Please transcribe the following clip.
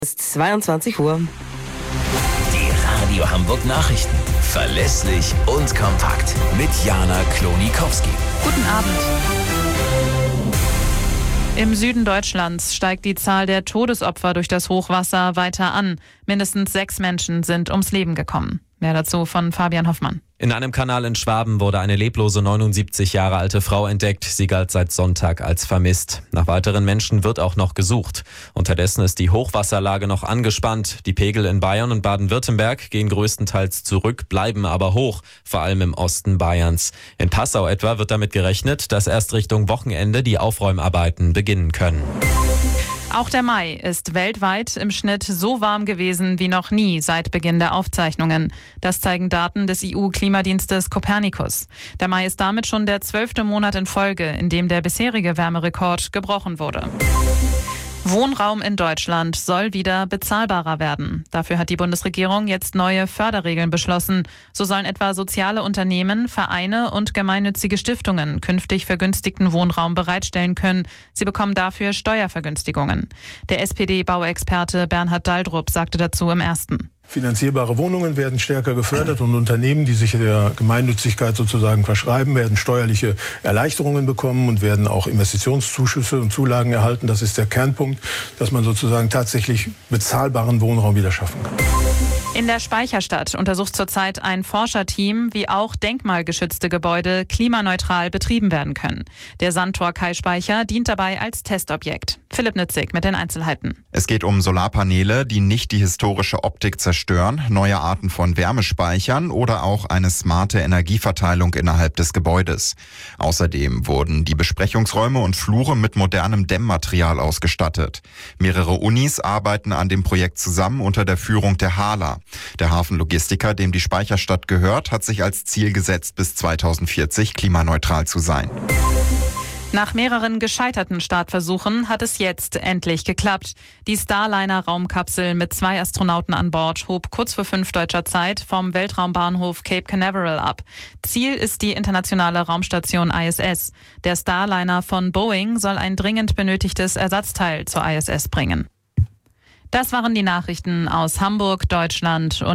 Es ist 22 Uhr. Die Radio Hamburg Nachrichten. Verlässlich und kompakt. Mit Jana Klonikowski. Guten Abend. Im Süden Deutschlands steigt die Zahl der Todesopfer durch das Hochwasser weiter an. Mindestens 6 Menschen sind ums Leben gekommen. Mehr dazu von Fabian Hoffmann. In einem Kanal in Schwaben wurde eine leblose 79 Jahre alte Frau entdeckt. Sie galt seit Sonntag als vermisst. Nach weiteren Menschen wird auch noch gesucht. Unterdessen ist die Hochwasserlage noch angespannt. Die Pegel in Bayern und Baden-Württemberg gehen größtenteils zurück, bleiben aber hoch, vor allem im Osten Bayerns. In Passau etwa wird damit gerechnet, dass erst Richtung Wochenende die Aufräumarbeiten beginnen können. Auch der Mai ist weltweit im Schnitt so warm gewesen wie noch nie seit Beginn der Aufzeichnungen. Das zeigen Daten des EU-Klimadienstes Copernicus. Der Mai ist damit schon der 12. Monat in Folge, in dem der bisherige Wärmerekord gebrochen wurde. Wohnraum in Deutschland soll wieder bezahlbarer werden. Dafür hat die Bundesregierung jetzt neue Förderregeln beschlossen. So sollen etwa soziale Unternehmen, Vereine und gemeinnützige Stiftungen künftig vergünstigten Wohnraum bereitstellen können. Sie bekommen dafür Steuervergünstigungen. Der SPD-Bauexperte Bernhard Daldrup sagte dazu im Ersten. Finanzierbare Wohnungen werden stärker gefördert und Unternehmen, die sich der Gemeinnützigkeit sozusagen verschreiben, werden steuerliche Erleichterungen bekommen und werden auch Investitionszuschüsse und Zulagen erhalten. Das ist der Kernpunkt, dass man sozusagen tatsächlich bezahlbaren Wohnraum wieder schaffen kann. In der Speicherstadt untersucht zurzeit ein Forscherteam, wie auch denkmalgeschützte Gebäude klimaneutral betrieben werden können. Der Sandtor-Kai-Speicher dient dabei als Testobjekt. Philipp Nützig mit den Einzelheiten. Es geht um Solarpaneele, die nicht die historische Optik zerstören, neue Arten von Wärmespeichern oder auch eine smarte Energieverteilung innerhalb des Gebäudes. Außerdem wurden die Besprechungsräume und Flure mit modernem Dämmmaterial ausgestattet. Mehrere Unis arbeiten an dem Projekt zusammen unter der Führung der HALA. Der Hafenlogistiker, dem die Speicherstadt gehört, hat sich als Ziel gesetzt, bis 2040 klimaneutral zu sein. Nach mehreren gescheiterten Startversuchen hat es jetzt endlich geklappt. Die Starliner-Raumkapsel mit 2 Astronauten an Bord hob kurz vor 5 deutscher Zeit vom Weltraumbahnhof Cape Canaveral ab. Ziel ist die internationale Raumstation ISS. Der Starliner von Boeing soll ein dringend benötigtes Ersatzteil zur ISS bringen. Das waren die Nachrichten aus Hamburg, Deutschland und